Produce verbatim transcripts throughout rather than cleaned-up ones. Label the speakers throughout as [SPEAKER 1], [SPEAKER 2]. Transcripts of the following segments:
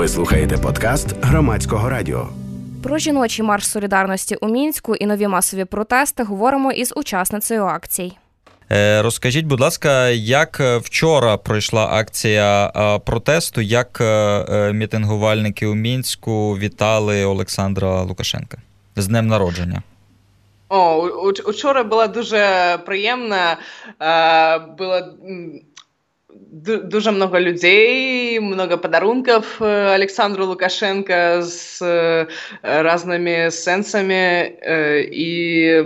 [SPEAKER 1] Ви слухаєте подкаст Громадського радіо.
[SPEAKER 2] Про жіночий марш солідарності у Мінську і нові масові протести говоримо із учасницею акцій.
[SPEAKER 3] Розкажіть, будь ласка, як вчора пройшла акція протесту, як мітингувальники у Мінську вітали Олександра Лукашенка з днем народження?
[SPEAKER 4] О, учора була дуже приємна, було дуже много людей, много подарунков Александру Лукашенко с разными сенсами, и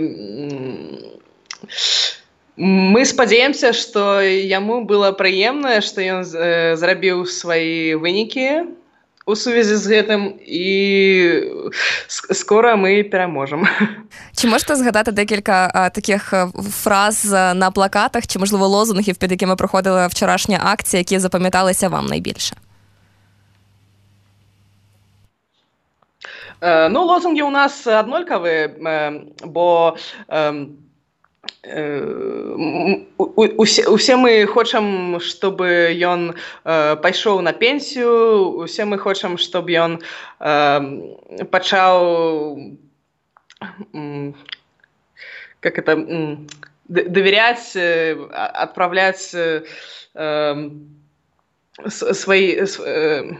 [SPEAKER 4] мы спадзяемся, што яму было прыемна, што ён зрабіў свае вынікі у сувязі з гэтым, і скоро ми переможемо.
[SPEAKER 2] Чи можете згадати декілька а, таких фраз на плакатах, чи, можливо, лозунгів, під якими проходила вчорашня акція, які запам'яталися вам найбільше?
[SPEAKER 4] Е, ну, лозунги у нас однолькові, бо е, Усе, усе мы хочам, чтобы ён э, пайшоў на пенсію, усе мы хочам, чтобы ён э, пачаў э, как это э, доверять, э, отправлять э, э, свои э,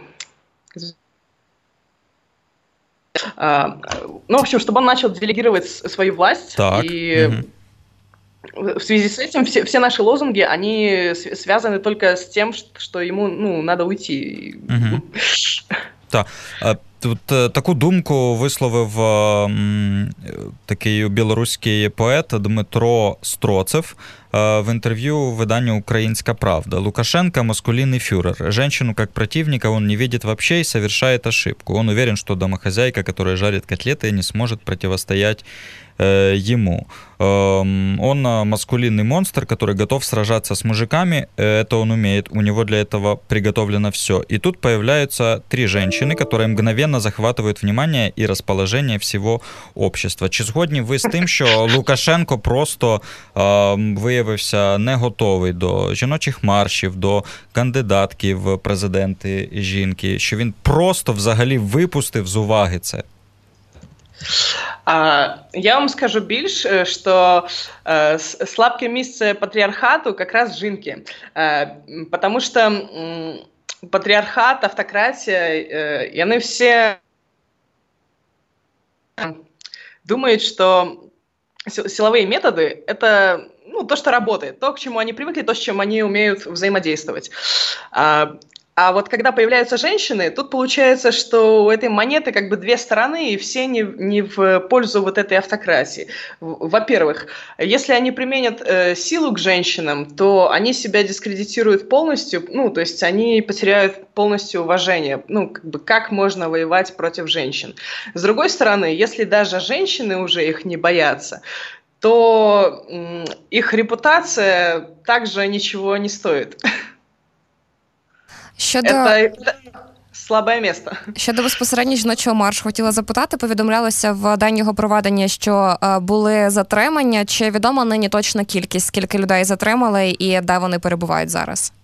[SPEAKER 4] э, ну, в общем, чтобы он начал делегировать свою власть.
[SPEAKER 3] Так.
[SPEAKER 4] И угу. В связи с этим все, все наши лозунги, они связаны только с тем, что ему, ну, надо уйти.
[SPEAKER 3] Угу. Так. Тут таку думку висловив м, такий білоруський поет Дмитро Строцев в интервью виданию «Украинская правда». Лукашенко – маскулинный фюрер. Женщину как противника он не видит вообще и совершает ошибку. Он уверен, что домохозяйка, которая жарит котлеты, не сможет противостоять э, ему. Э, он маскулинный монстр, который готов сражаться с мужиками. Это он умеет. У него для этого приготовлено все. И тут появляются три женщины, которые мгновенно захватывают внимание и расположение всего общества. Чи згодні ви з тим, що Лукашенко просто е, виявився не готовий до жіночих маршів, до кандидатки в президенти жінки, що він просто взагалі випустив з уваги це?
[SPEAKER 4] Я вам скажу більш, що слабке місце патріархату якраз жінки. Тому що патріархат, автократія, вони всі думают, что силовые методы – это, ну, то, что работает, то, к чему они привыкли, то, с чем они умеют взаимодействовать. А, а вот когда появляются женщины, тут получается, что у этой монеты как бы две стороны, и все не, не в пользу вот этой автократии. Во-первых, если они применят э, силу к женщинам, то они себя дискредитируют полностью, ну, то есть они потеряют полностью уважение. Ну, как бы, как можно воевать против женщин? С другой стороны, если даже женщины уже их не боятся, то м, их репутация также ничего не стоит.
[SPEAKER 2] Щодо...
[SPEAKER 4] Це слабе місце.
[SPEAKER 2] Щодо безпосередньо жіночого маршу, хотіла запитати, повідомлялося в день його проведення, що були затримання. Чи відома нині точна кількість, скільки людей затримали і де вони перебувають зараз?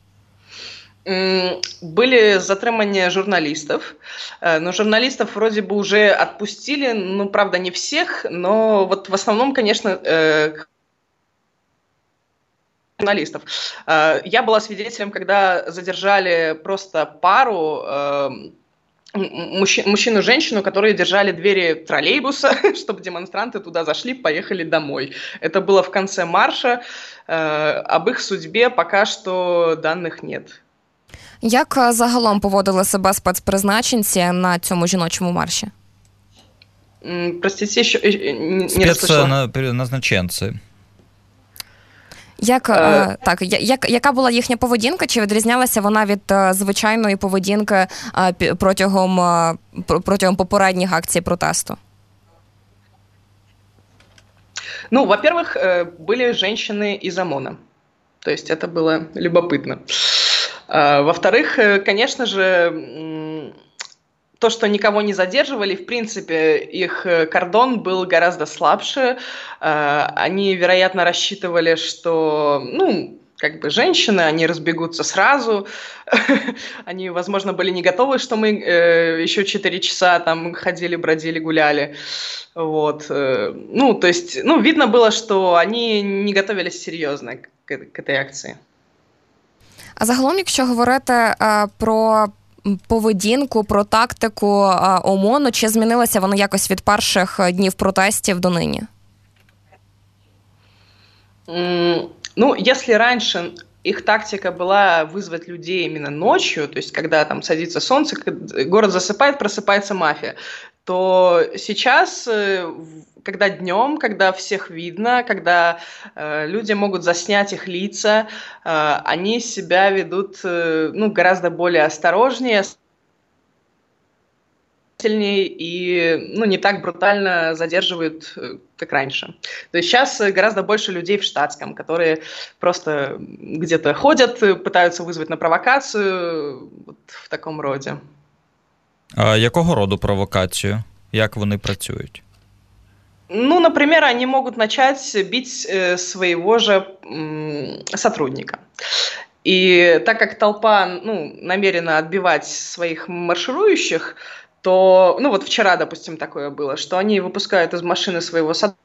[SPEAKER 4] Были затримания журналистов, но журналистов вроде бы уже отпустили, ну, правда, не всех, но вот в основном, конечно, журналистов. Я была свидетелем, когда задержали просто пару, мужчину и женщину, которые держали двери троллейбуса, чтобы демонстранты туда зашли, поехали домой. Это было в конце марша. Об их судьбе пока что данных нет.
[SPEAKER 2] Як загалом поводили себе спецпризначенці на цьому жіночому марші?
[SPEAKER 4] Простите, ще не розслышала.
[SPEAKER 3] Спецназначенці.
[SPEAKER 2] Як, е... так, як, яка була їхня поведінка? Чи відрізнялася вона від звичайної поведінки протягом, протягом попередніх акцій протесту?
[SPEAKER 4] Ну, во-первых, были женщины из ОМОНа. То есть это было любопытно. Во-вторых, конечно же, то, что никого не задерживали, в принципе, их кордон был гораздо слабше. Они, вероятно, рассчитывали, что, ну, как бы женщины, они разбегутся сразу, они, возможно, были не готовы, что мы э, еще четыре часа там ходили, бродили, гуляли, вот, э, ну, то есть, ну, видно было, что они не готовились серьезно к, к этой акции.
[SPEAKER 2] А загалом, якщо говорити е, про поведінку, про тактику е, ОМОНу, чи змінилося воно якось від перших днів протестів до нині?
[SPEAKER 4] Mm, ну, если раньше их тактика была вызвать людей именно ночью, то есть когда там садится солнце, город засыпает, просыпается мафия, то сейчас, когда днем, когда всех видно, когда э, люди могут заснять их лица, э, они себя ведут э, ну, гораздо более осторожнее, и ну, не так брутально задерживают, как раньше. То есть сейчас гораздо больше людей в штатском, которые просто где-то ходят, пытаются вызвать на провокацию, вот в таком роді.
[SPEAKER 3] А якого роду провокацію? Як вони працюють?
[SPEAKER 4] Ну, например, они могут начать бить э, своего же м, сотрудника. И так как толпа ну, намерена отбивать своих марширующих, то, ну вот вчера, допустим, такое было, что они выпускают из машины своего сотрудника,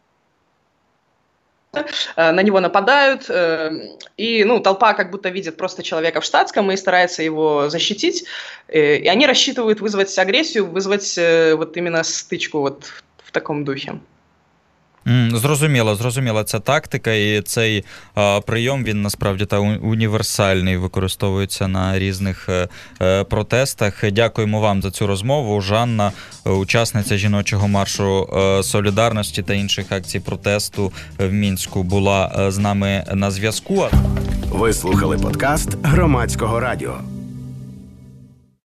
[SPEAKER 4] на него нападают, и ну, толпа как будто видит просто человека в штатском и старается его защитить, и они рассчитывают вызвать агрессию, вызвать вот именно стычку вот в таком духе.
[SPEAKER 3] Зрозуміло, зрозуміло, ця тактика і цей а, прийом, він насправді та універсальний, використовується на різних е, протестах. Дякуємо вам за цю розмову. Жанна, учасниця жіночого маршу е, солідарності та інших акцій протесту в Мінську, була з нами на зв'язку.
[SPEAKER 1] Ви слухали подкаст Громадського радіо.